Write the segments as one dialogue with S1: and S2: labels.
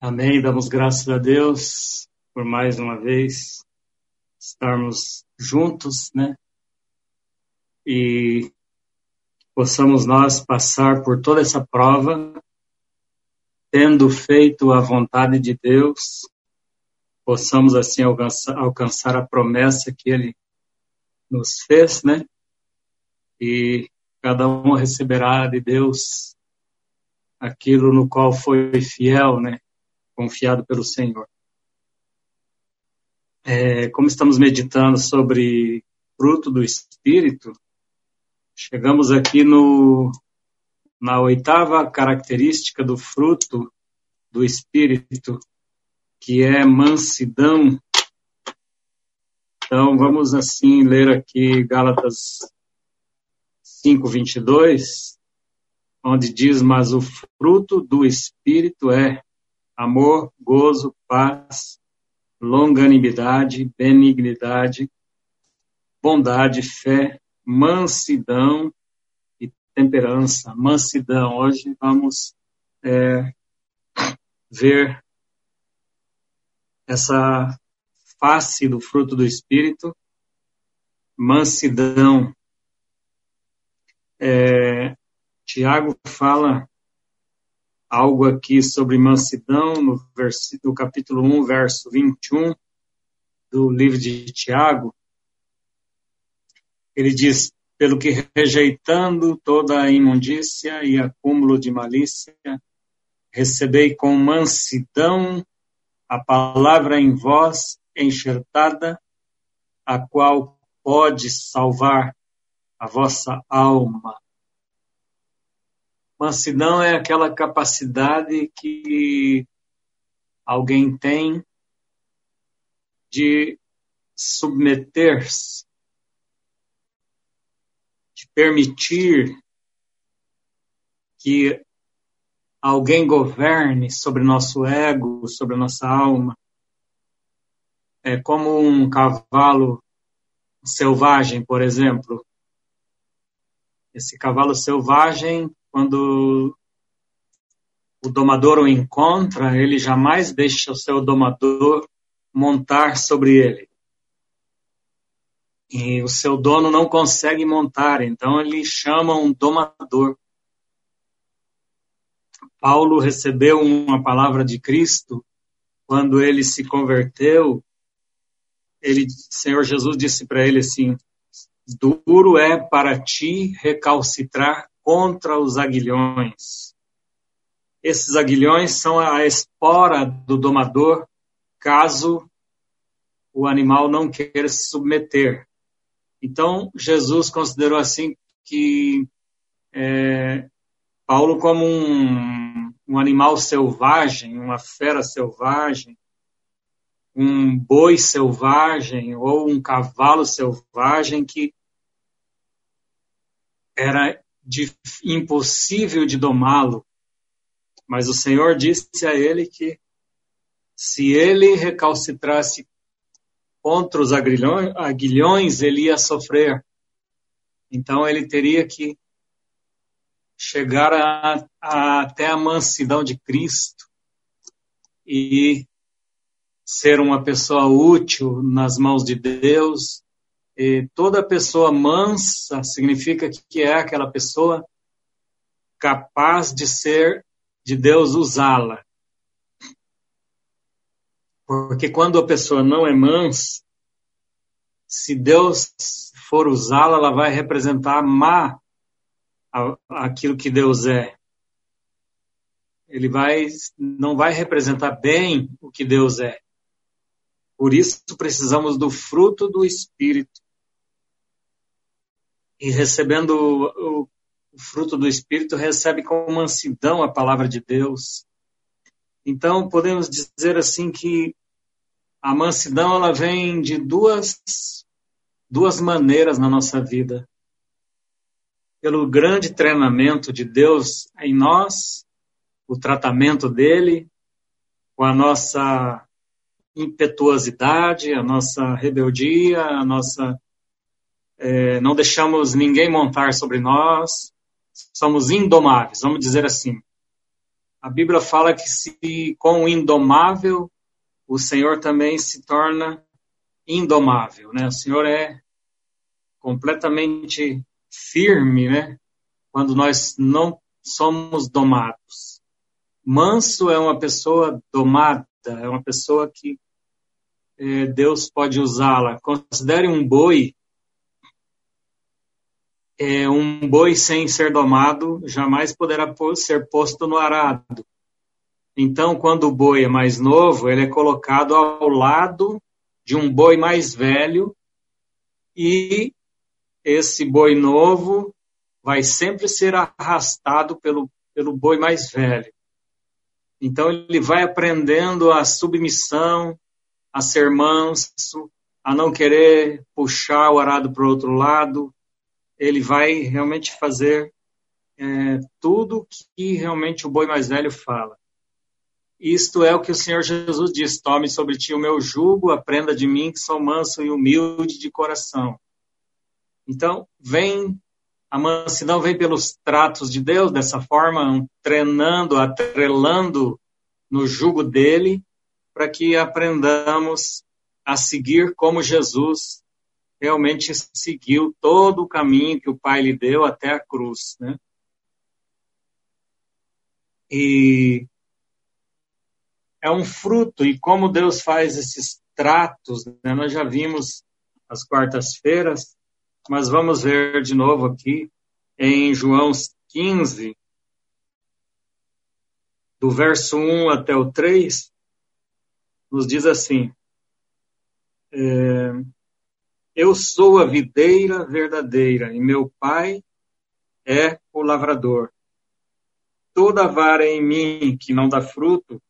S1: Amém, damos graças a Deus por mais uma vez estarmos juntos, né? E possamos nós passar por toda essa prova, tendo feito a vontade de Deus, possamos assim alcançar a promessa que Ele nos fez, né? E cada um receberá de Deus aquilo no qual foi fiel, né? Confiado pelo Senhor. Como estamos meditando sobre fruto do Espírito, chegamos aqui na oitava característica do fruto do Espírito, que é mansidão. Então, vamos assim ler aqui Gálatas 5:22, onde diz: mas o fruto do Espírito é amor, gozo, paz, longanimidade, benignidade, bondade, fé, mansidão e temperança. Mansidão. Hoje vamos ver essa face do fruto do Espírito, mansidão. Tiago fala algo aqui sobre mansidão no capítulo 1, verso 21 do livro de Tiago. Ele diz: pelo que rejeitando toda a imundícia e acúmulo de malícia, recebei com mansidão a palavra em vós enxertada, a qual pode salvar a vossa alma. Mansidão é aquela capacidade que alguém tem de submeter-se, de permitir que alguém governe sobre nosso ego, sobre nossa alma. É como um cavalo selvagem, por exemplo. Esse cavalo selvagem, quando o domador o encontra, ele jamais deixa o seu domador montar sobre ele. E o seu dono não consegue montar, então ele chama um domador. Paulo recebeu uma palavra de Cristo quando ele se converteu. Senhor Jesus disse para ele assim: duro é para ti recalcitrar contra os aguilhões. Esses aguilhões são a espora do domador, caso o animal não queira se submeter. Então, Jesus considerou assim que Paulo como um animal selvagem, uma fera selvagem, um boi selvagem ou um cavalo selvagem que era impossível de domá-lo. Mas o Senhor disse a ele que se ele recalcitrasse contra os aguilhões, ele ia sofrer. Então ele teria que chegar até a mansidão de Cristo e ser uma pessoa útil nas mãos de Deus. E toda pessoa mansa significa que é aquela pessoa capaz de Deus usá-la. Porque quando a pessoa não é mansa, se Deus for usá-la, ela vai representar aquilo que Deus é. Ele não vai representar bem o que Deus é. Por isso precisamos do fruto do Espírito. E recebendo o fruto do Espírito, recebe com mansidão a palavra de Deus. Então, podemos dizer assim que a mansidão ela vem de duas maneiras na nossa vida. Pelo grande treinamento de Deus em nós, o tratamento dele, com a nossa impetuosidade, a nossa rebeldia, não deixamos ninguém montar sobre nós, somos indomáveis, vamos dizer assim. A Bíblia fala que se com o indomável, o Senhor também se torna indomável, né? O Senhor é completamente firme, né? Quando nós não somos domados. Manso é uma pessoa domada, é uma pessoa que Deus pode usá-la. Considere um boi sem ser domado jamais poderá ser posto no arado. Então, quando o boi é mais novo, ele é colocado ao lado de um boi mais velho e esse boi novo vai sempre ser arrastado pelo boi mais velho. Então, ele vai aprendendo a submissão, a ser manso, a não querer puxar o arado para o outro lado. Ele vai realmente fazer tudo que realmente o boi mais velho fala. Isto é o que o Senhor Jesus diz: tome sobre ti o meu jugo, aprenda de mim que sou manso e humilde de coração. Então, a mansidão vem pelos tratos de Deus, dessa forma, treinando, atrelando no jugo dele, para que aprendamos a seguir como Jesus realmente seguiu todo o caminho que o Pai lhe deu até a cruz, né? E é um fruto, e como Deus faz esses tratos, né? Nós já vimos às quartas-feiras, mas vamos ver de novo aqui em João 15, do verso 1 até o 3, nos diz assim: eu sou a videira verdadeira, e meu Pai é o lavrador. Toda vara em mim que não dá fruto,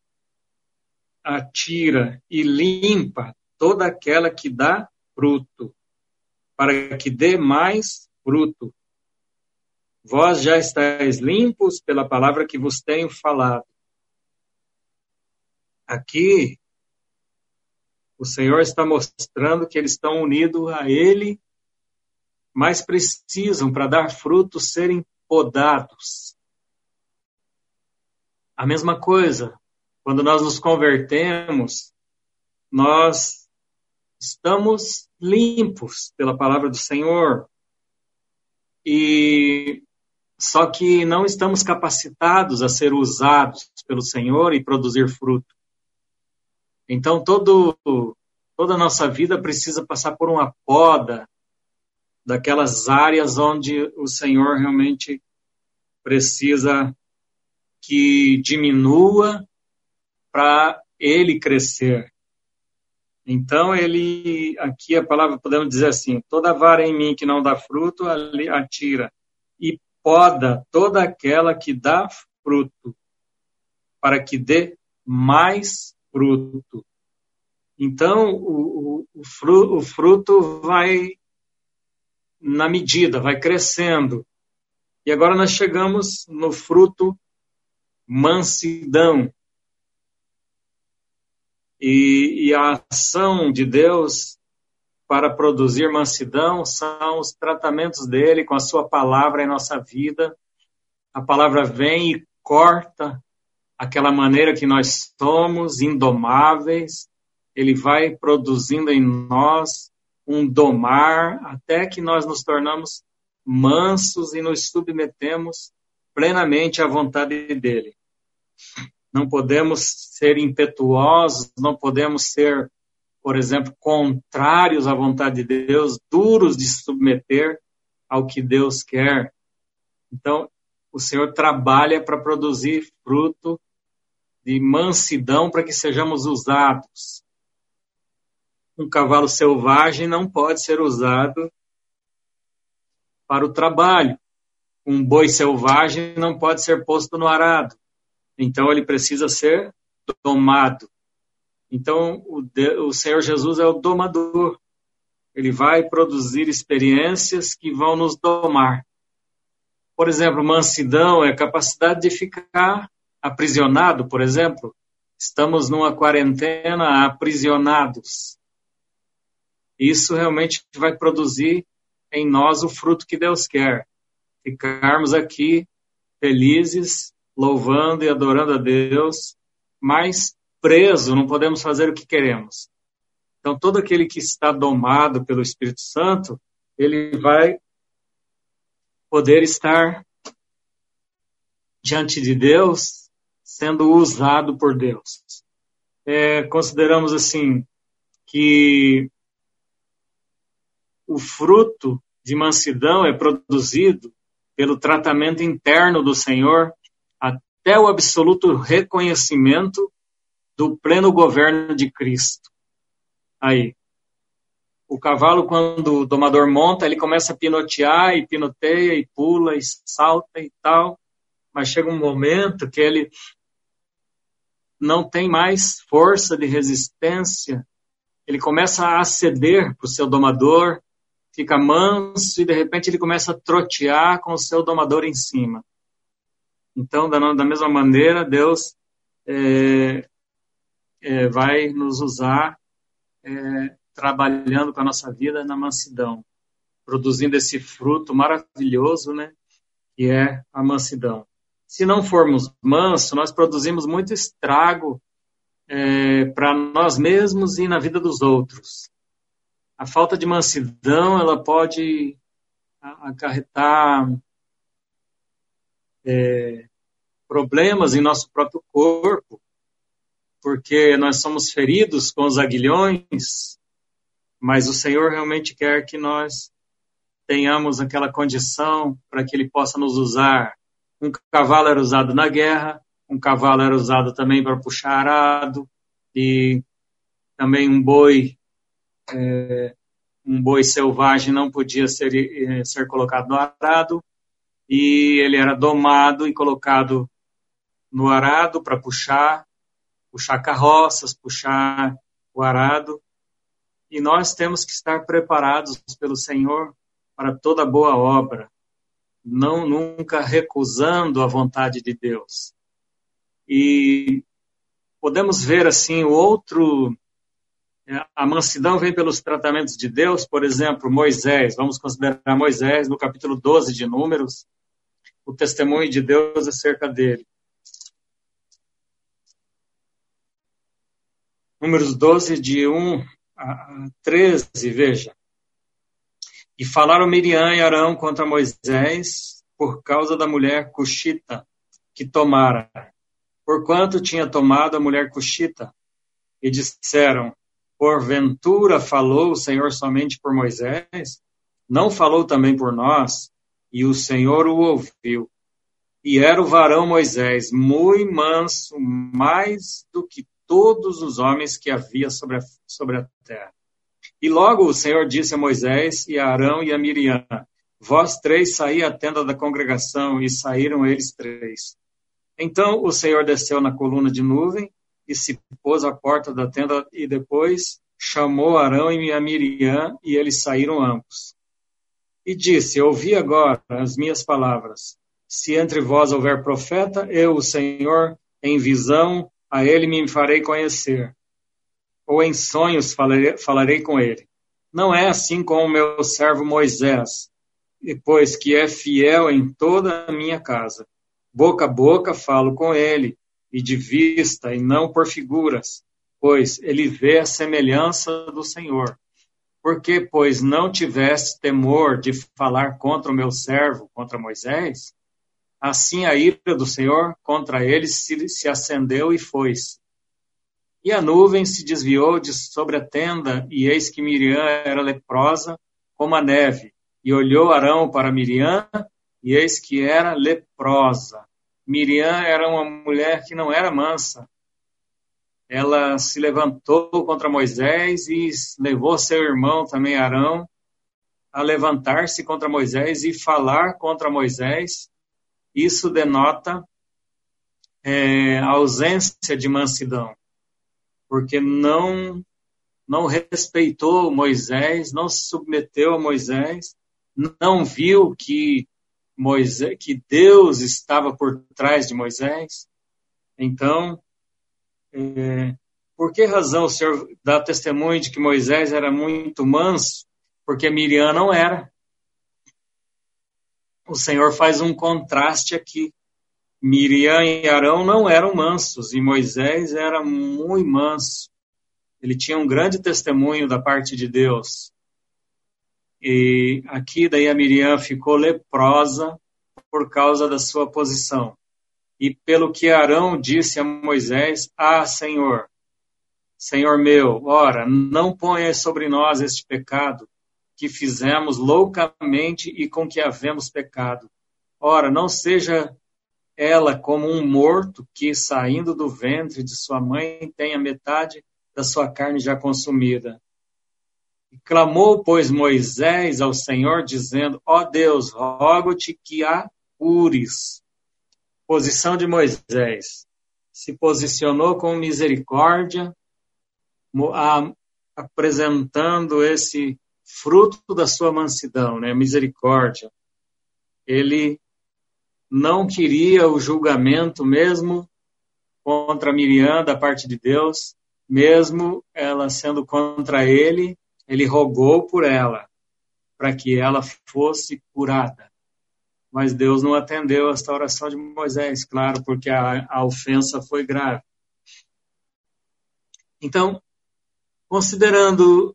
S1: atira e limpa toda aquela que dá fruto, para que dê mais fruto. Vós já estáis limpos pela palavra que vos tenho falado. Aqui, o Senhor está mostrando que eles estão unidos a Ele, mas precisam, para dar fruto, serem podados. A mesma coisa, quando nós nos convertemos, nós estamos limpos pela palavra do Senhor, só que não estamos capacitados a ser usados pelo Senhor e produzir fruto. Então, toda a nossa vida precisa passar por uma poda daquelas áreas onde o Senhor realmente precisa que diminua para Ele crescer. Então, aqui a palavra, podemos dizer assim: toda vara em mim que não dá fruto, atira, e poda toda aquela que dá fruto, para que dê mais fruto. Então, o fruto vai na medida, vai crescendo. E agora nós chegamos no fruto mansidão. E a ação de Deus para produzir mansidão são os tratamentos dele com a sua palavra em nossa vida. A palavra vem e corta aquela maneira que nós somos, indomáveis. Ele vai produzindo em nós um domar até que nós nos tornamos mansos e nos submetemos plenamente à vontade dele. Não podemos ser impetuosos, não podemos ser, por exemplo, contrários à vontade de Deus, duros de se submeter ao que Deus quer. Então, o Senhor trabalha para produzir fruto de mansidão para que sejamos usados. Um cavalo selvagem não pode ser usado para o trabalho. Um boi selvagem não pode ser posto no arado. Então, ele precisa ser domado. Então, o Senhor Jesus é o domador. Ele vai produzir experiências que vão nos domar. Por exemplo, mansidão é a capacidade de ficar aprisionado, por exemplo. Estamos numa quarentena aprisionados. Isso realmente vai produzir em nós o fruto que Deus quer. Ficarmos aqui felizes, louvando e adorando a Deus, mas preso, não podemos fazer o que queremos. Então, todo aquele que está domado pelo Espírito Santo, ele vai poder estar diante de Deus, sendo usado por Deus. Consideramos assim, que o fruto de mansidão é produzido pelo tratamento interno do Senhor até o absoluto reconhecimento do pleno governo de Cristo. Aí, o cavalo, quando o domador monta, ele começa a pinotear e pinoteia e pula e salta e tal, mas chega um momento que ele não tem mais força de resistência, ele começa a ceder para o seu domador, fica manso e de repente ele começa a trotear com o seu domador em cima. Então, da mesma maneira, Deus vai nos usar trabalhando com a nossa vida na mansidão, produzindo esse fruto maravilhoso, né, que é a mansidão. Se não formos mansos, nós produzimos muito estrago para nós mesmos e na vida dos outros. A falta de mansidão, ela pode acarretar problemas em nosso próprio corpo, porque nós somos feridos com os aguilhões, mas o Senhor realmente quer que nós tenhamos aquela condição para que Ele possa nos usar. Um cavalo era usado na guerra, um cavalo era usado também para puxar arado, e também um boi selvagem não podia ser colocado no arado, e ele era domado e colocado no arado para puxar carroças, puxar o arado, e nós temos que estar preparados pelo Senhor para toda boa obra, nunca recusando a vontade de Deus. E podemos ver assim a mansidão vem pelos tratamentos de Deus. Por exemplo, Moisés, vamos considerar Moisés no capítulo 12 de Números, o testemunho de Deus acerca dele. Números 12, de 1 a 13, veja. E falaram Miriam e Arão contra Moisés por causa da mulher cuxita que tomara, porquanto tinha tomado a mulher cuxita. E disseram, porventura falou o Senhor somente por Moisés? Não falou também por nós? E o Senhor o ouviu. E era o varão Moisés, muito manso, mais do que todos os homens que havia sobre a terra. E logo o Senhor disse a Moisés e a Arão e a Miriam, vós três saí à tenda da congregação, e saíram eles três. Então o Senhor desceu na coluna de nuvem e se pôs à porta da tenda, e depois chamou Arão e a Miriam, e eles saíram ambos. E disse, ouvi agora as minhas palavras. Se entre vós houver profeta, eu, o Senhor, em visão, a ele me farei conhecer. Ou em sonhos falarei com ele. Não é assim com o meu servo Moisés, pois que é fiel em toda a minha casa. Boca a boca falo com ele, e de vista, e não por figuras, pois ele vê a semelhança do Senhor. Porque, pois, não tiveste temor de falar contra o meu servo, contra Moisés? Assim a ira do Senhor contra ele se acendeu e foi-se. E a nuvem se desviou de sobre a tenda, e eis que Miriam era leprosa como a neve. E olhou Arão para Miriam, e eis que era leprosa. Miriam era uma mulher que não era mansa. Ela se levantou contra Moisés e levou seu irmão também Arão a levantar-se contra Moisés e falar contra Moisés. Isso denota a ausência de mansidão, porque não respeitou Moisés, não se submeteu a Moisés, não viu que Deus estava por trás de Moisés. Então, por que razão o Senhor dá testemunho de que Moisés era muito manso? Porque Miriam não era. O Senhor faz um contraste aqui. Miriam e Arão não eram mansos, e Moisés era muito manso. Ele tinha um grande testemunho da parte de Deus. E aqui daí a Miriam ficou leprosa por causa da sua posição. E pelo que Arão disse a Moisés: Senhor, Senhor meu, ora, não ponha sobre nós este pecado que fizemos loucamente e com que havemos pecado. Ora, não seja ela como um morto que, saindo do ventre de sua mãe, tenha metade da sua carne já consumida. E clamou, pois, Moisés ao Senhor, dizendo: Ó Deus, rogo-te que a cures. Posição de Moisés. Se posicionou com misericórdia, apresentando esse fruto da sua mansidão, né? Misericórdia. Ele não queria o julgamento mesmo contra Miriam da parte de Deus, mesmo ela sendo contra ele, ele rogou por ela, para que ela fosse curada. Mas Deus não atendeu esta oração de Moisés, claro, porque a ofensa foi grave. Então, considerando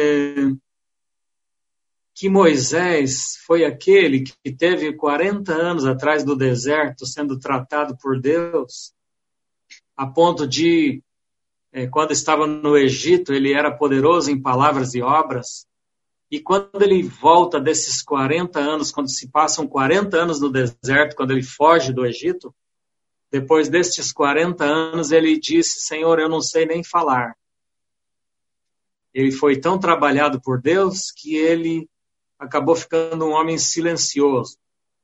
S1: que Moisés foi aquele que teve 40 anos atrás do deserto sendo tratado por Deus, a ponto de, quando estava no Egito, ele era poderoso em palavras e obras, e quando ele volta desses 40 anos, quando se passam 40 anos no deserto, quando ele foge do Egito, depois destes 40 anos, ele disse: Senhor, eu não sei nem falar. Ele foi tão trabalhado por Deus que ele acabou ficando um homem silencioso.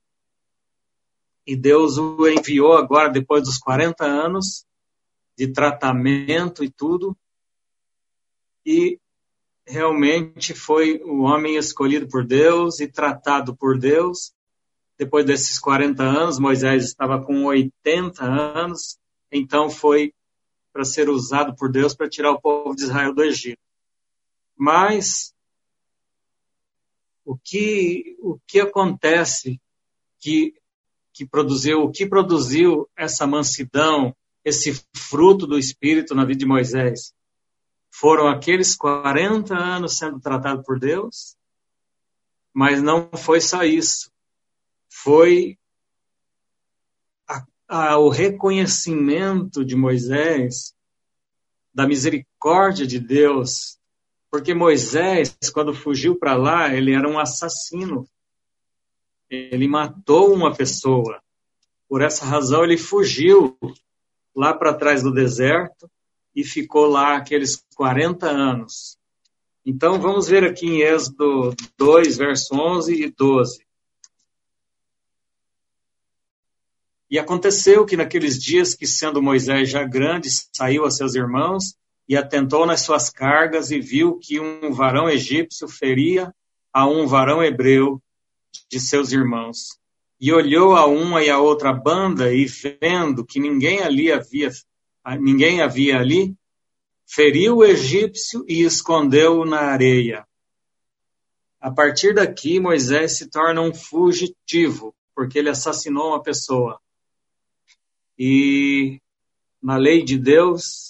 S1: E Deus o enviou agora, depois dos 40 anos de tratamento e tudo, e realmente foi o homem escolhido por Deus e tratado por Deus. Depois desses 40 anos, Moisés estava com 80 anos, então foi para ser usado por Deus para tirar o povo de Israel do Egito. Mas o que acontece que produziu essa mansidão, esse fruto do Espírito na vida de Moisés? Foram aqueles 40 anos sendo tratado por Deus, mas não foi só isso. Foi o reconhecimento de Moisés da misericórdia de Deus, porque Moisés, quando fugiu para lá, ele era um assassino. Ele matou uma pessoa. Por essa razão, ele fugiu lá para trás do deserto e ficou lá aqueles 40 anos. Então, vamos ver aqui em Êxodo 2, verso 11 e 12. E aconteceu que naqueles dias que, sendo Moisés já grande, saiu a seus irmãos e atentou nas suas cargas e viu que um varão egípcio feria a um varão hebreu de seus irmãos. E olhou a uma e a outra banda e, vendo que ninguém havia ali, feriu o egípcio e escondeu-o na areia. A partir daqui, Moisés se torna um fugitivo, porque ele assassinou uma pessoa. E na lei de Deus,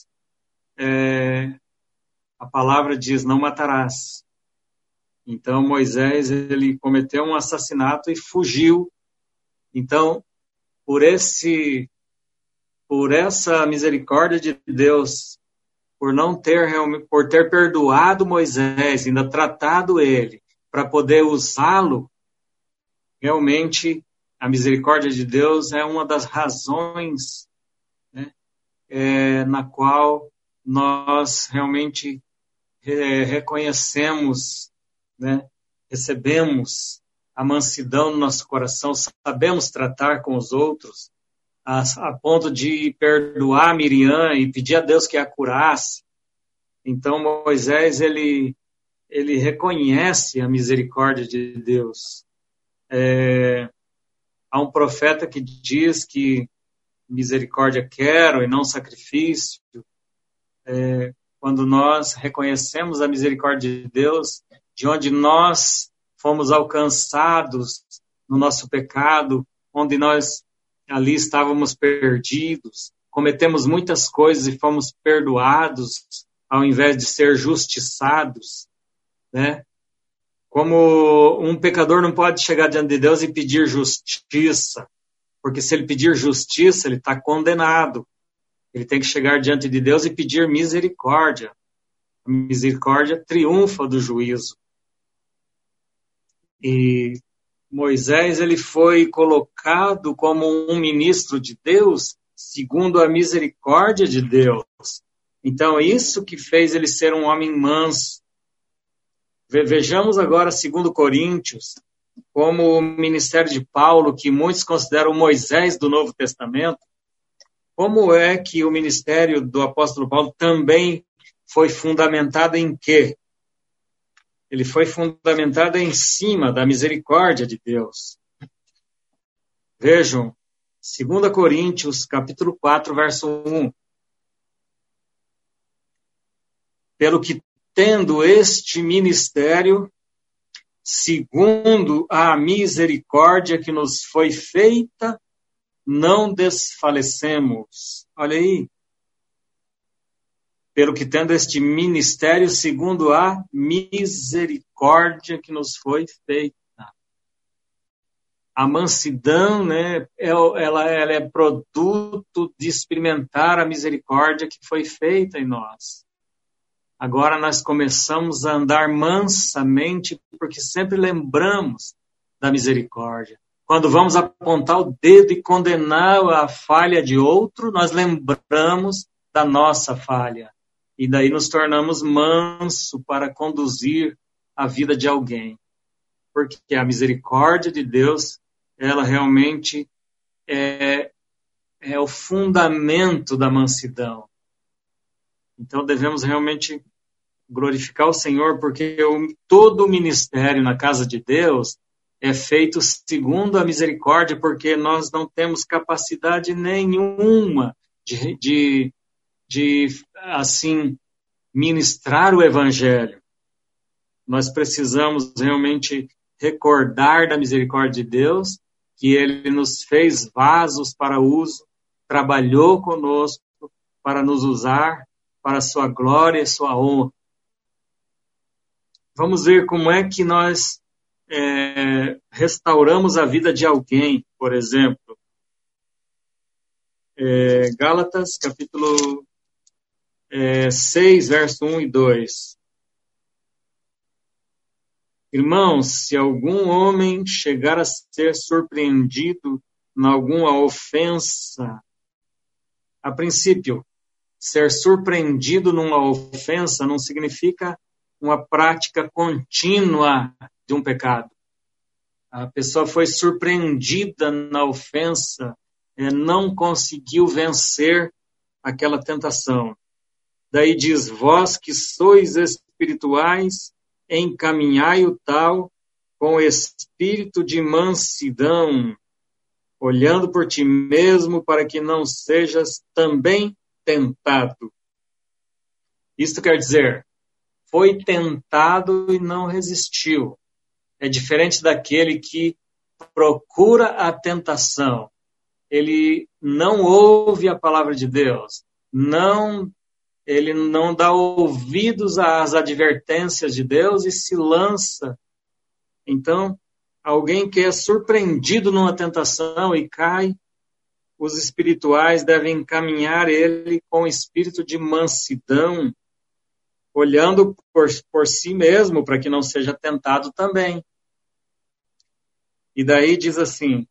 S1: a palavra diz: não matarás. Então Moisés, ele cometeu um assassinato e fugiu. Então, por essa misericórdia de Deus, por ter perdoado Moisés, ainda tratado ele, para poder usá-lo, realmente a misericórdia de Deus é uma das razões, né, na qual nós realmente reconhecemos, né, recebemos a mansidão no nosso coração, sabemos tratar com os outros, a ponto de perdoar Miriam e pedir a Deus que a curasse. Então Moisés, ele reconhece a misericórdia de Deus. Há um profeta que diz que misericórdia quero e não sacrifício. Quando nós reconhecemos a misericórdia de Deus, de onde nós fomos alcançados no nosso pecado, onde nós ali estávamos perdidos, cometemos muitas coisas e fomos perdoados, ao invés de ser justiçados, né? Como um pecador não pode chegar diante de Deus e pedir justiça, porque se ele pedir justiça, ele está condenado. Ele tem que chegar diante de Deus e pedir misericórdia. A misericórdia triunfa do juízo. E Moisés, ele foi colocado como um ministro de Deus, segundo a misericórdia de Deus. Então, isso que fez ele ser um homem manso. Vejamos agora 2 Coríntios, como o ministério de Paulo, que muitos consideram o Moisés do Novo Testamento, como é que o ministério do apóstolo Paulo também foi fundamentado em quê? Ele foi fundamentado em cima da misericórdia de Deus. Vejam, 2 Coríntios, capítulo 4, verso 1. Pelo que, tendo este ministério, segundo a misericórdia que nos foi feita, não desfalecemos. Olha aí. Pelo que, tendo este ministério, segundo a misericórdia que nos foi feita. A mansidão, né, ela é produto de experimentar a misericórdia que foi feita em nós. Agora nós começamos a andar mansamente, porque sempre lembramos da misericórdia. Quando vamos apontar o dedo e condenar a falha de outro, nós lembramos da nossa falha. E daí nos tornamos manso para conduzir a vida de alguém. Porque a misericórdia de Deus, ela realmente é o fundamento da mansidão. Então devemos realmente glorificar o Senhor, porque todo o ministério na casa de Deus é feito segundo a misericórdia, porque nós não temos capacidade nenhuma de assim, ministrar o Evangelho. Nós precisamos realmente recordar da misericórdia de Deus, que Ele nos fez vasos para uso, trabalhou conosco para nos usar para a sua glória e sua honra. Vamos ver como é que nós restauramos a vida de alguém, por exemplo. Gálatas, capítulo 6, verso 1 e 2. Irmãos, se algum homem chegar a ser surpreendido em alguma ofensa, a princípio, ser surpreendido numa ofensa não significa uma prática contínua de um pecado. A pessoa foi surpreendida na ofensa, não conseguiu vencer aquela tentação. Daí diz, vós que sois espirituais, encaminhai o tal com espírito de mansidão, olhando por ti mesmo para que não sejas também tentado. Isto quer dizer, foi tentado e não resistiu. É diferente daquele que procura a tentação. Ele não ouve a palavra de Deus, ele não dá ouvidos às advertências de Deus e se lança. Então, alguém que é surpreendido numa tentação e cai, os espirituais devem encaminhar ele com espírito de mansidão, olhando por si mesmo, para que não seja tentado também. E daí diz assim,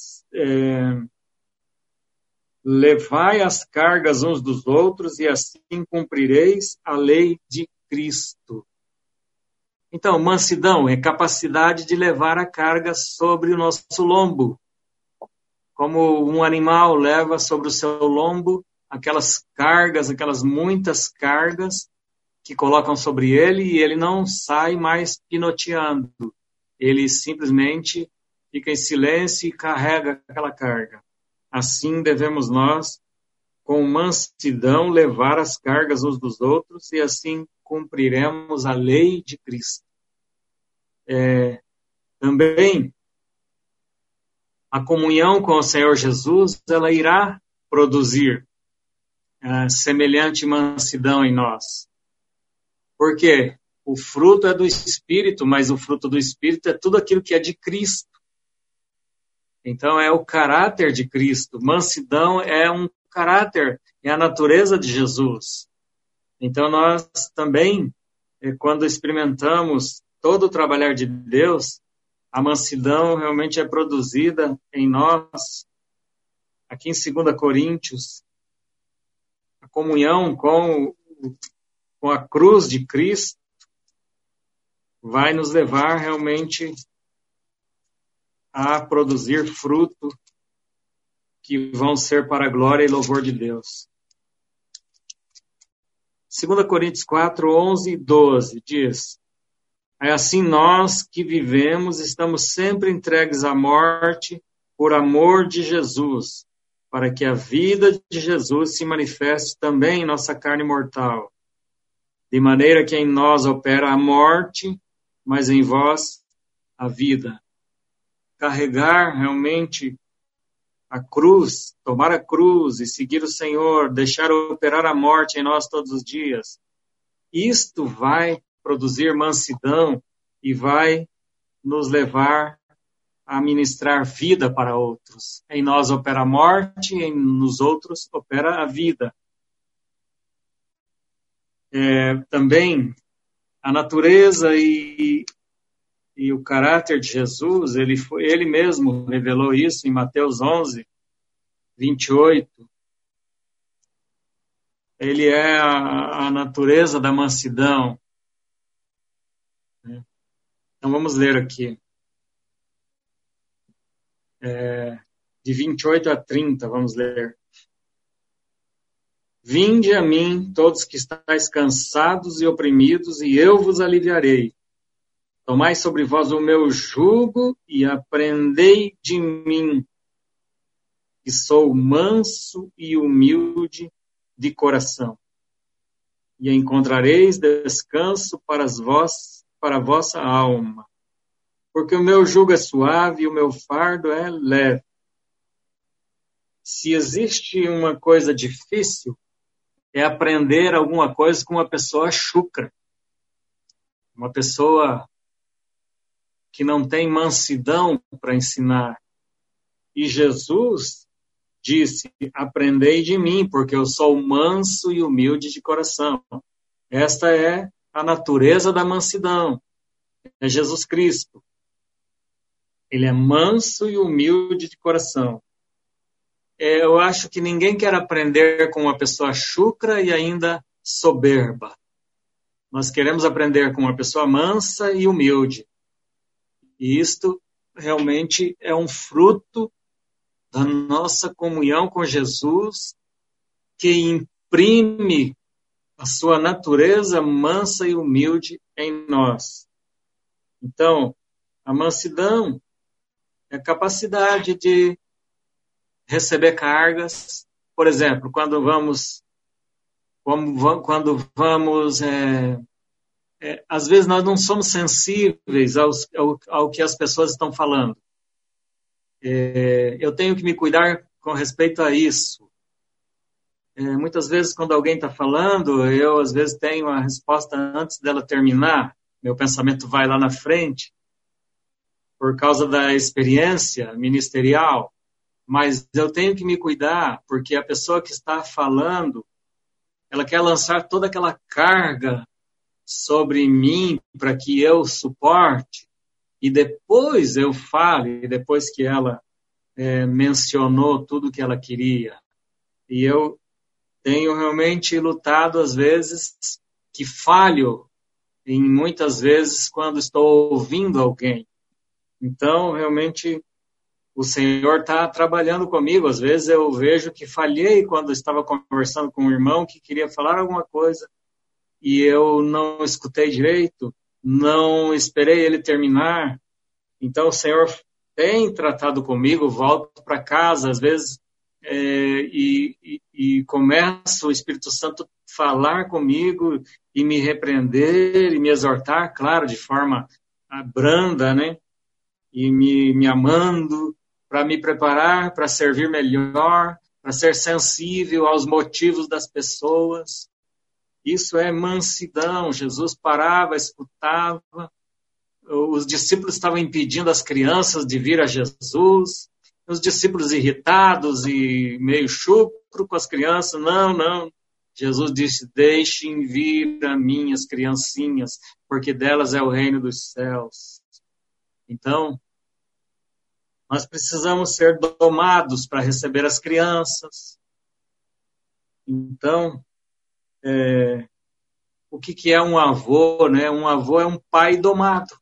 S1: levai as cargas uns dos outros e assim cumprireis a lei de Cristo. Então, mansidão é capacidade de levar a carga sobre o nosso lombo. Como um animal leva sobre o seu lombo aquelas cargas, aquelas muitas cargas que colocam sobre ele e ele não sai mais pinoteando. Ele simplesmente fica em silêncio e carrega aquela carga. Assim devemos nós, com mansidão, levar as cargas uns dos outros e assim cumpriremos a lei de Cristo. Também, a comunhão com o Senhor Jesus, ela irá produzir semelhante mansidão em nós. Por quê? O fruto é do Espírito, mas o fruto do Espírito é tudo aquilo que é de Cristo. Então, é o caráter de Cristo. Mansidão é um caráter, é a natureza de Jesus. Então, nós também, quando experimentamos todo o trabalhar de Deus, a mansidão realmente é produzida em nós. Aqui em 2 Coríntios, a comunhão com a cruz de Cristo vai nos levar realmente a produzir fruto que vão ser para a glória e louvor de Deus. 2 Coríntios 4, 11 e 12 diz: é assim nós que vivemos, estamos sempre entregues à morte por amor de Jesus, para que a vida de Jesus se manifeste também em nossa carne mortal. De maneira que em nós opera a morte, mas em vós a vida. Carregar realmente a cruz, tomar a cruz e seguir o Senhor, deixar operar a morte em nós todos os dias, isto vai produzir mansidão e vai nos levar a ministrar vida para outros. Em nós opera a morte, nos outros opera a vida. Também a natureza e o caráter de Jesus, ele mesmo revelou isso em Mateus 11, 28. Ele é a natureza da mansidão. Então vamos ler aqui. De 28 a 30, vamos ler. Vinde a mim, todos que estáis cansados e oprimidos, e eu vos aliviarei. Tomai sobre vós o meu jugo e aprendei de mim, que sou manso e humilde de coração. E encontrareis descanso para a vossa alma. Porque o meu jugo é suave e o meu fardo é leve. Se existe uma coisa difícil, é aprender alguma coisa com uma pessoa chucra. Uma pessoa que não tem mansidão para ensinar. E Jesus disse, aprendei de mim, porque eu sou manso e humilde de coração. Esta é a natureza da mansidão. É Jesus Cristo. Ele é manso e humilde de coração. Eu acho que ninguém quer aprender com uma pessoa chucra e ainda soberba. Nós queremos aprender com uma pessoa mansa e humilde. E isto realmente é um fruto da nossa comunhão com Jesus, que imprime a sua natureza mansa e humilde em nós. Então, a mansidão é a capacidade de receber cargas. Por exemplo, quando vamos às vezes nós não somos sensíveis ao que as pessoas estão falando. Eu tenho que me cuidar com respeito a isso. Muitas vezes, quando alguém está falando, eu às vezes tenho a resposta antes dela terminar. Meu pensamento vai lá na frente, por causa da experiência ministerial. Mas eu tenho que me cuidar, porque a pessoa que está falando, ela quer lançar toda aquela carga sobre mim para que eu suporte, e depois eu fale, depois que ela mencionou tudo que ela queria. E eu tenho realmente lutado, às vezes, que falho muitas vezes quando estou ouvindo alguém. Então, realmente, o Senhor está trabalhando comigo. Às vezes eu vejo que falhei quando estava conversando com um irmão que queria falar alguma coisa e eu não escutei direito, não esperei ele terminar. Então o Senhor tem tratado comigo, volto para casa, às vezes, e começa o Espírito Santo a falar comigo e me repreender e me exortar, claro, de forma branda, né? E me amando. para me preparar, para servir melhor, para ser sensível aos motivos das pessoas. Isso é mansidão. Jesus parava, escutava. Os discípulos estavam impedindo as crianças de vir a Jesus. Os discípulos irritados e meio chucro com as crianças. Não. Jesus disse, deixem vir a mim as criancinhas, porque delas é o reino dos céus. Então, nós precisamos ser domados para receber as crianças. Então, o que é um avô, né? Um avô é um pai domado,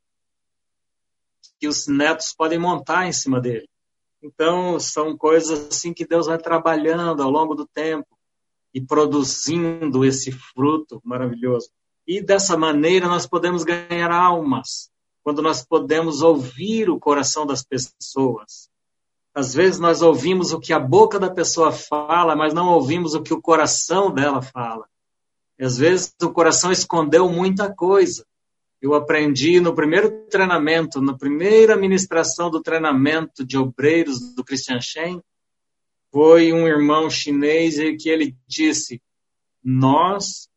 S1: que os netos podem montar em cima dele. Então, são coisas assim que Deus vai trabalhando ao longo do tempo e produzindo esse fruto maravilhoso. E dessa maneira nós podemos ganhar almas, quando nós podemos ouvir o coração das pessoas. Às vezes nós ouvimos o que a boca da pessoa fala, mas não ouvimos o que o coração dela fala. E às vezes o coração escondeu muita coisa. Eu aprendi no primeiro treinamento, na primeira ministração do treinamento de obreiros do Christian Shen, foi um irmão chinês que ele disse, nós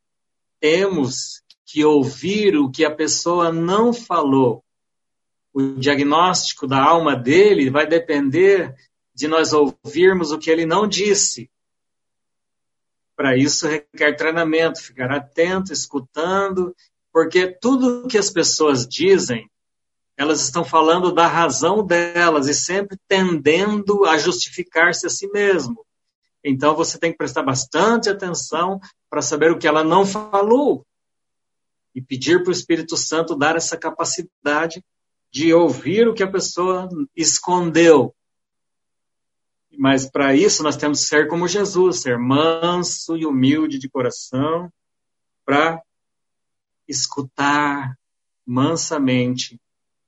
S1: temos que ouvir o que a pessoa não falou. O diagnóstico da alma dele vai depender de nós ouvirmos o que ele não disse. Para isso requer treinamento, ficar atento, escutando, porque tudo que as pessoas dizem, elas estão falando da razão delas e sempre tendendo a justificar-se a si mesmo. Então você tem que prestar bastante atenção para saber o que ela não falou e pedir para o Espírito Santo dar essa capacidade de ouvir o que a pessoa escondeu. Mas para isso nós temos que ser como Jesus, ser manso e humilde de coração, para escutar mansamente.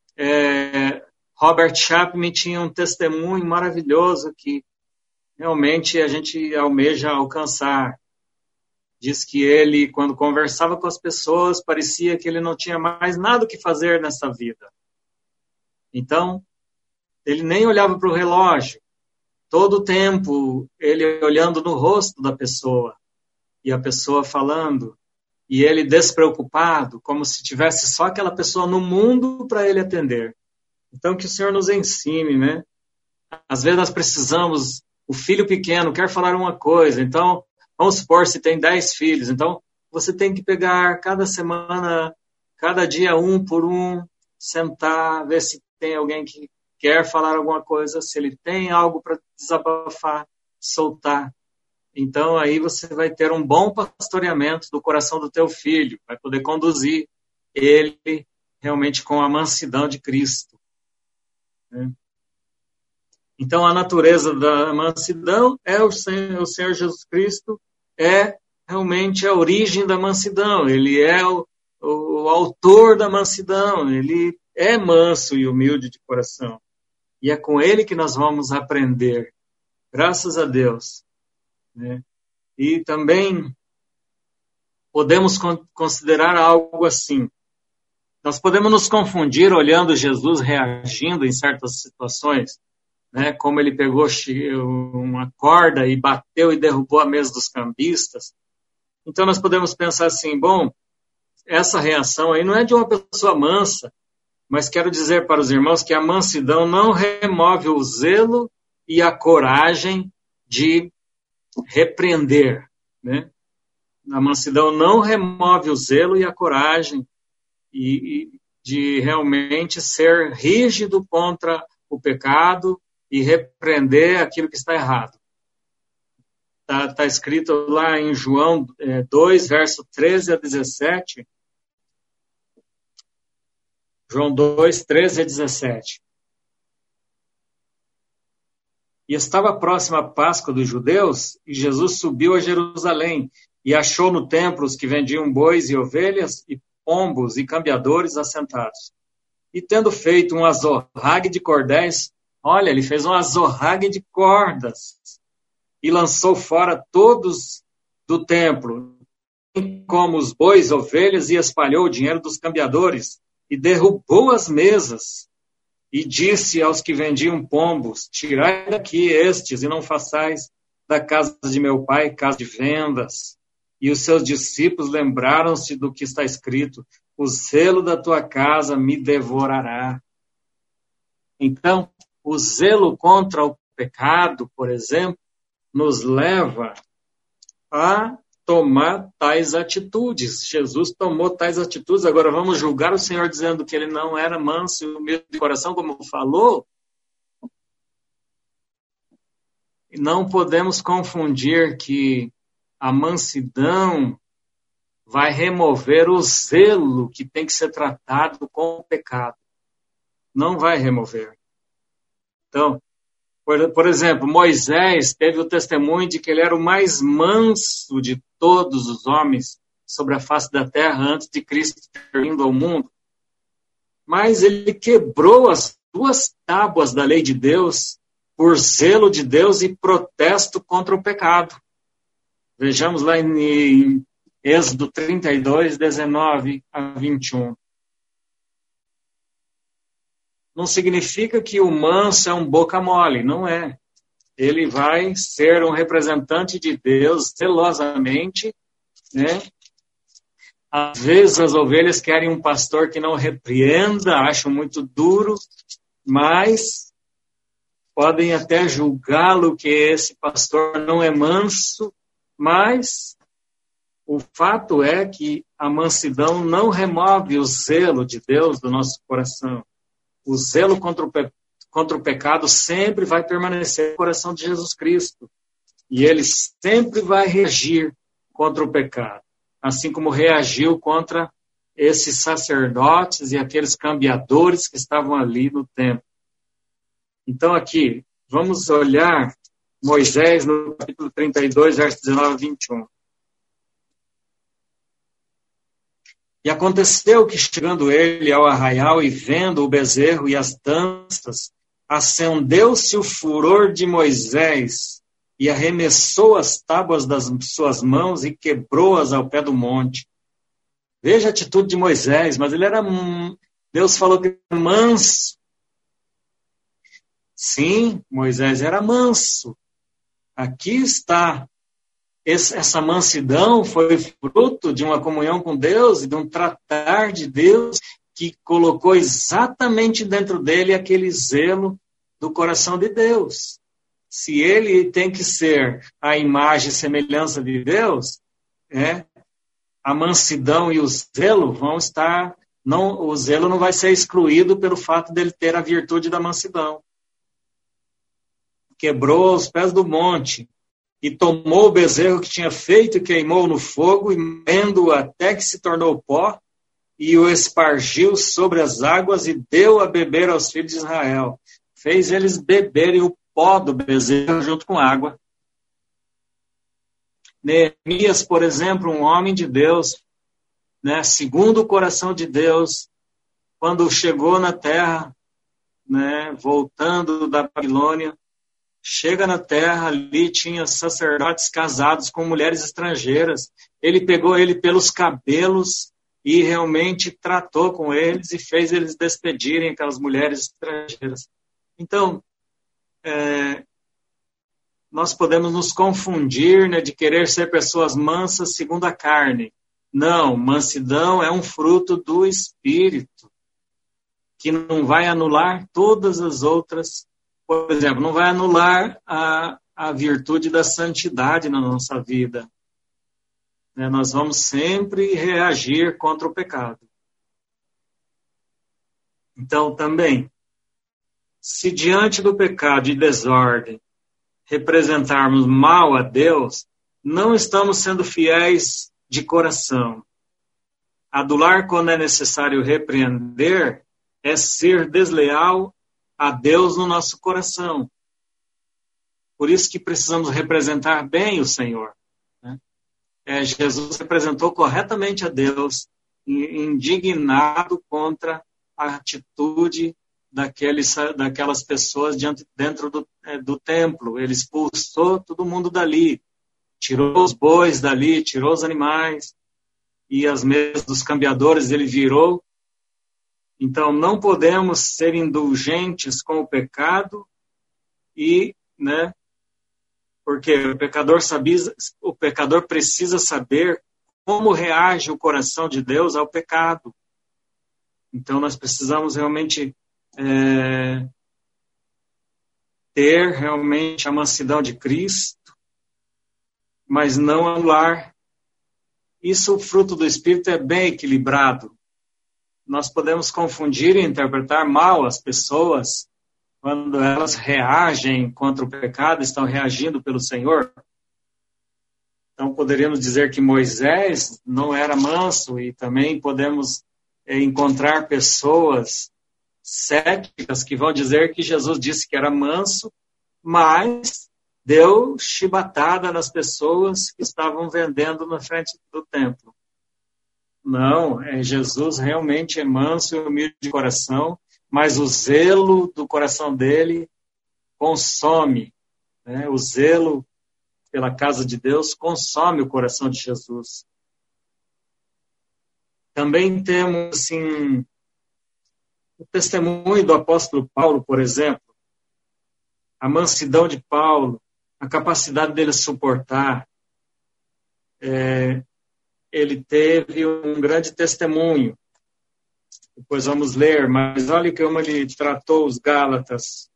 S1: Robert Chapman tinha um testemunho maravilhoso que realmente a gente almeja alcançar. Diz que ele, quando conversava com as pessoas, parecia que ele não tinha mais nada o que fazer nessa vida. Então, ele nem olhava para o relógio. Todo o tempo, ele olhando no rosto da pessoa, e a pessoa falando, e ele despreocupado, como se tivesse só aquela pessoa no mundo para ele atender. Então, que o Senhor nos ensine, né? Às vezes nós precisamos, o filho pequeno quer falar uma coisa, então, vamos supor, se tem 10 filhos, então, você tem que pegar cada semana, cada dia um por um, sentar, ver se tem alguém que quer falar alguma coisa, se ele tem algo para desabafar, soltar. Então, aí você vai ter um bom pastoreamento do coração do teu filho, vai poder conduzir ele realmente com a mansidão de Cristo. Né? Então, a natureza da mansidão é o Senhor Jesus Cristo, é realmente a origem da mansidão, ele é o autor da mansidão, ele é manso e humilde de coração. E é com ele que nós vamos aprender, graças a Deus. Né? E também podemos considerar algo assim. Nós podemos nos confundir olhando Jesus reagindo em certas situações, né? Como ele pegou uma corda e bateu e derrubou a mesa dos cambistas. Então nós podemos pensar assim, bom, essa reação aí não é de uma pessoa mansa, mas quero dizer para os irmãos que a mansidão não remove o zelo e a coragem de repreender, né? A mansidão não remove o zelo e a coragem de realmente ser rígido contra o pecado e repreender aquilo que está errado. Está escrito lá em João 2, verso 13 a 17. João 2, 13 a 17. E estava próxima a Páscoa dos judeus, e Jesus subiu a Jerusalém, e achou no templo os que vendiam bois e ovelhas, e pombos e cambiadores assentados. E tendo feito um azorrague de cordéis, olha, ele fez um azorrague de cordas, e lançou fora todos do templo, como os bois, ovelhas, e espalhou o dinheiro dos cambiadores, e derrubou as mesas, E disse aos que vendiam pombos: tirai daqui estes, e não façais da casa de meu pai casa de vendas. E os seus discípulos lembraram-se do que está escrito: o zelo da tua casa me devorará. Então, o zelo contra o pecado, por exemplo, nos leva a tomar tais atitudes. Jesus tomou tais atitudes. Agora vamos julgar o Senhor dizendo que ele não era manso e humilde de coração, como falou? Não podemos confundir que a mansidão vai remover o zelo que tem que ser tratado com o pecado. Não vai remover. Então, por exemplo, Moisés teve o testemunho de que ele era o mais manso de todos os homens sobre a face da terra antes de Cristo ter vindo ao mundo. Mas ele quebrou as 2 tábuas da lei de Deus por zelo de Deus e protesto contra o pecado. Vejamos lá em Êxodo 32, 19 a 21. Não significa que o manso é um boca mole, não é. Ele vai ser um representante de Deus zelosamente, né? Às vezes as ovelhas querem um pastor que não repreenda, acham muito duro, mas podem até julgá-lo que esse pastor não é manso, mas o fato é que a mansidão não remove o zelo de Deus do nosso coração. O zelo contra o pecado sempre vai permanecer no coração de Jesus Cristo. E ele sempre vai reagir contra o pecado. Assim como reagiu contra esses sacerdotes e aqueles cambiadores que estavam ali no templo. Então aqui, vamos olhar Moisés no capítulo 32, versos 19 a 21. E aconteceu que, chegando ele ao arraial e vendo o bezerro e as danças, acendeu-se o furor de Moisés e arremessou as tábuas das suas mãos e quebrou-as ao pé do monte. Veja a atitude de Moisés, mas ele era... Deus falou que era manso. Sim, Moisés era manso. Aqui está. Essa mansidão foi fruto de uma comunhão com Deus e de um tratar de Deus que colocou exatamente dentro dele aquele zelo do coração de Deus. Se ele tem que ser a imagem e semelhança de Deus, a mansidão e o zelo vão estar... o zelo não vai ser excluído pelo fato dele ter a virtude da mansidão. Quebrou os pés do monte e tomou o bezerro que tinha feito e queimou no fogo, e moendo-o até que se tornou pó, e o espargiu sobre as águas e deu a beber aos filhos de Israel. Fez eles beberem o pó do bezerro junto com água. Neemias, por exemplo, um homem de Deus, segundo o coração de Deus, quando chegou na terra, voltando da Babilônia, chega na terra, ali tinha sacerdotes casados com mulheres estrangeiras. Ele pegou ele pelos cabelos e realmente tratou com eles e fez eles despedirem aquelas mulheres estrangeiras. Então, nós podemos nos confundir de querer ser pessoas mansas segundo a carne. Não, mansidão é um fruto do Espírito, que não vai anular todas as outras. Por exemplo, não vai anular a virtude da santidade na nossa vida. Nós vamos sempre reagir contra o pecado. Então, também, se diante do pecado e desordem representarmos mal a Deus, não estamos sendo fiéis de coração. Adular quando é necessário repreender é ser desleal a Deus no nosso coração. Por isso que precisamos representar bem o Senhor. Jesus representou corretamente a Deus, indignado contra a atitude daquelas pessoas dentro do templo. Ele expulsou todo mundo dali, tirou os bois dali, tirou os animais, e as mesas dos cambiadores ele virou, Então, não podemos ser indulgentes com o pecado e, né, porque o pecador precisa saber como reage o coração de Deus ao pecado. Então, nós precisamos realmente ter realmente a mansidão de Cristo, mas não anular. Isso, o fruto do Espírito, é bem equilibrado. Nós podemos confundir e interpretar mal as pessoas quando elas reagem contra o pecado, estão reagindo pelo Senhor. Então, poderíamos dizer que Moisés não era manso, e também podemos encontrar pessoas céticas que vão dizer que Jesus disse que era manso, mas deu chibatada nas pessoas que estavam vendendo na frente do templo. Não, Jesus realmente é manso e humilde de coração, mas o zelo do coração dele consome, né? O zelo pela casa de Deus consome o coração de Jesus. Também temos, assim, o testemunho do apóstolo Paulo, por exemplo, a mansidão de Paulo, a capacidade dele suportar. Ele teve um grande testemunho. Depois vamos ler, mas olha como ele tratou os Gálatas.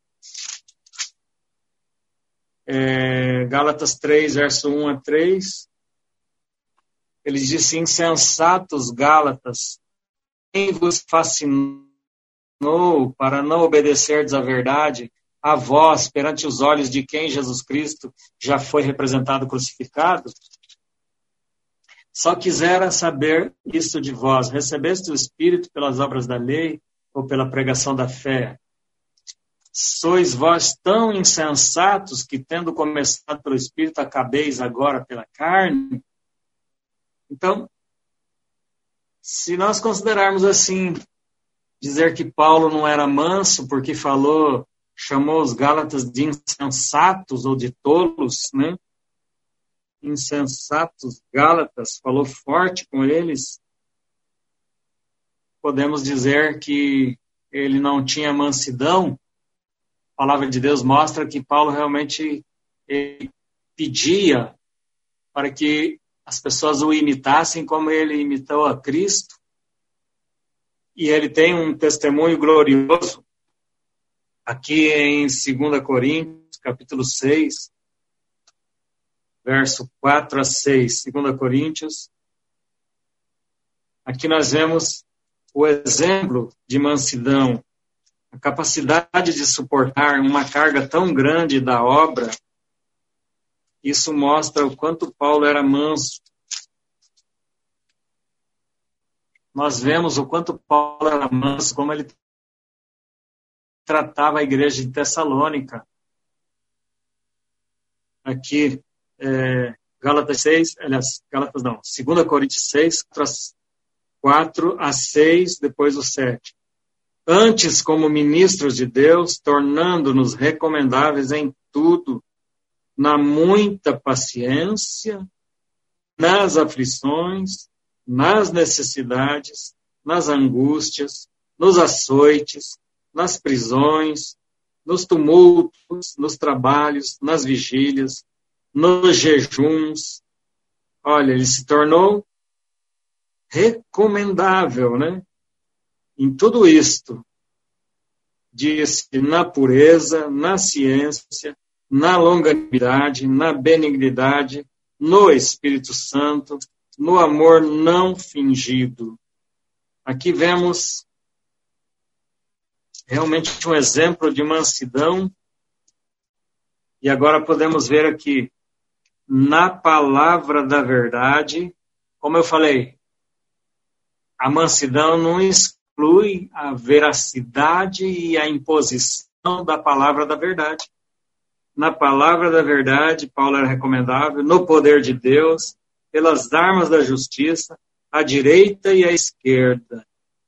S1: Gálatas 3, verso 1 a 3. Ele disse: insensatos Gálatas, quem vos fascinou para não obedecerdes à verdade, a vós, perante os olhos de quem Jesus Cristo já foi representado crucificado? Só quisera saber isto de vós: recebeste o Espírito pelas obras da lei ou pela pregação da fé? Sois vós tão insensatos que, tendo começado pelo Espírito, acabeis agora pela carne? Então, se nós considerarmos assim, dizer que Paulo não era manso porque chamou os Gálatas de insensatos ou de tolos, né? Insensatos Gálatas, falou forte com eles, podemos dizer que ele não tinha mansidão. A palavra de Deus mostra que Paulo realmente pedia para que as pessoas o imitassem como ele imitou a Cristo. E ele tem um testemunho glorioso aqui em 2 Coríntios, capítulo 6, verso 4 a 6, 2 Coríntios. Aqui nós vemos o exemplo de mansidão, a capacidade de suportar uma carga tão grande da obra. Isso mostra o quanto Paulo era manso. Nós vemos o quanto Paulo era manso, como ele tratava a igreja de Tessalônica. Aqui, Gálatas 6, aliás, Gálatas não, 2 Coríntios 6, 4 a 6, depois o 7. Antes, como ministros de Deus, tornando-nos recomendáveis em tudo, na muita paciência, nas aflições, nas necessidades, nas angústias, nos açoites, nas prisões, nos tumultos, nos trabalhos, nas vigílias, nos jejuns. Olha, ele se tornou recomendável, né? Em tudo isto, disse, na pureza, na ciência, na longanimidade, na benignidade, no Espírito Santo, no amor não fingido. Aqui vemos realmente um exemplo de mansidão. E agora podemos ver aqui, na palavra da verdade, como eu falei, a mansidão não exclui a veracidade e a imposição da palavra da verdade. Na palavra da verdade, Paulo era recomendável, no poder de Deus, pelas armas da justiça, à direita e à esquerda.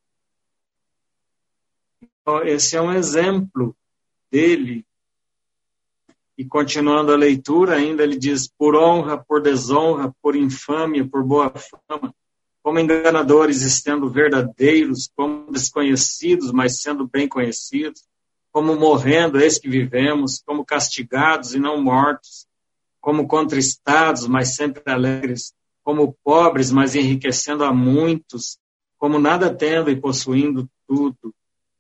S1: Então, esse é um exemplo dele. E continuando a leitura, ainda ele diz, por honra, por desonra, por infâmia, por boa fama, como enganadores sendo verdadeiros, como desconhecidos, mas sendo bem conhecidos, como morrendo, eis que vivemos, como castigados e não mortos, como contristados, mas sempre alegres, como pobres, mas enriquecendo a muitos, como nada tendo e possuindo tudo.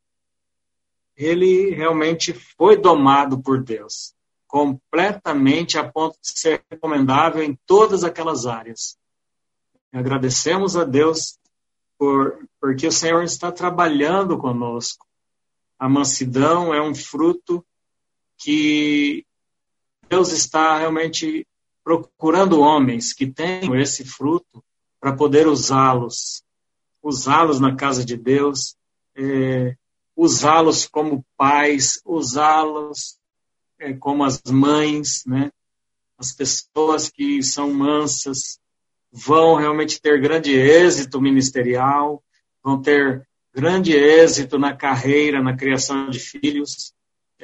S1: Ele realmente foi domado por Deus, completamente a ponto de ser recomendável em todas aquelas áreas. Agradecemos a Deus porque o Senhor está trabalhando conosco. A mansidão é um fruto que Deus está realmente procurando homens que tenham esse fruto para poder usá-los na casa de Deus, usá-los como pais, usá-los como as mães, né? As pessoas que são mansas vão realmente ter grande êxito ministerial, vão ter grande êxito na carreira, na criação de filhos,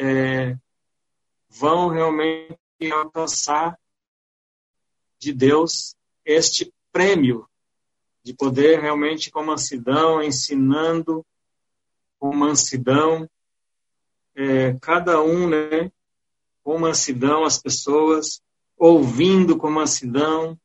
S1: vão realmente alcançar de Deus este prêmio de poder realmente com mansidão, ensinando com mansidão, cada um, né, com mansidão, as pessoas ouvindo com mansidão,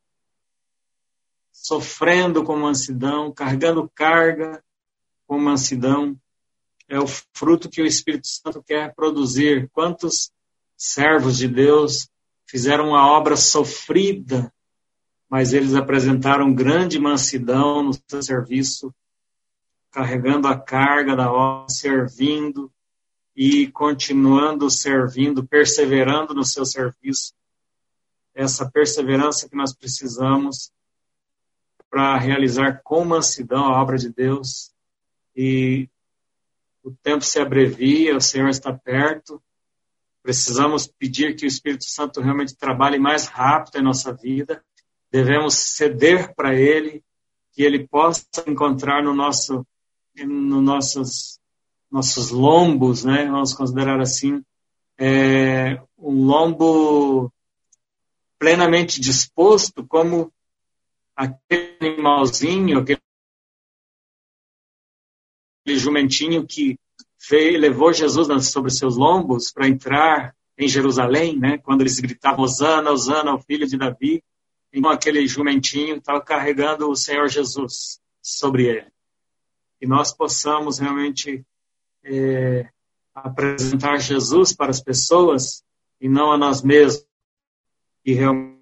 S1: sofrendo com mansidão, carregando carga com mansidão. É o fruto que o Espírito Santo quer produzir. Quantos servos de Deus fizeram uma obra sofrida, mas eles apresentaram grande mansidão no seu serviço, carregando a carga da obra, servindo e continuando servindo, perseverando no seu serviço. Essa perseverança que nós precisamos para realizar com mansidão a obra de Deus. E o tempo se abrevia, o Senhor está perto. Precisamos pedir que o Espírito Santo realmente trabalhe mais rápido em nossa vida. Devemos ceder para Ele, que Ele possa encontrar nos nossos lombos, né? Vamos considerar assim, um lombo plenamente disposto, como aquele animalzinho, aquele jumentinho que levou Jesus sobre seus lombos para entrar em Jerusalém, né? Quando eles gritavam, Hosana, Hosana, o filho de Davi. Então aquele jumentinho estava carregando o Senhor Jesus sobre ele. E nós possamos realmente apresentar Jesus para as pessoas e não a nós mesmos. E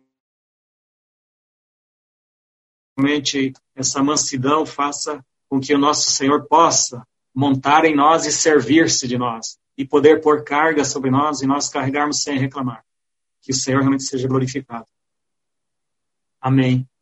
S1: realmente essa mansidão faça com que o nosso Senhor possa montar em nós e servir-se de nós. E poder pôr carga sobre nós e nós carregarmos sem reclamar. Que o Senhor realmente seja glorificado. Amém.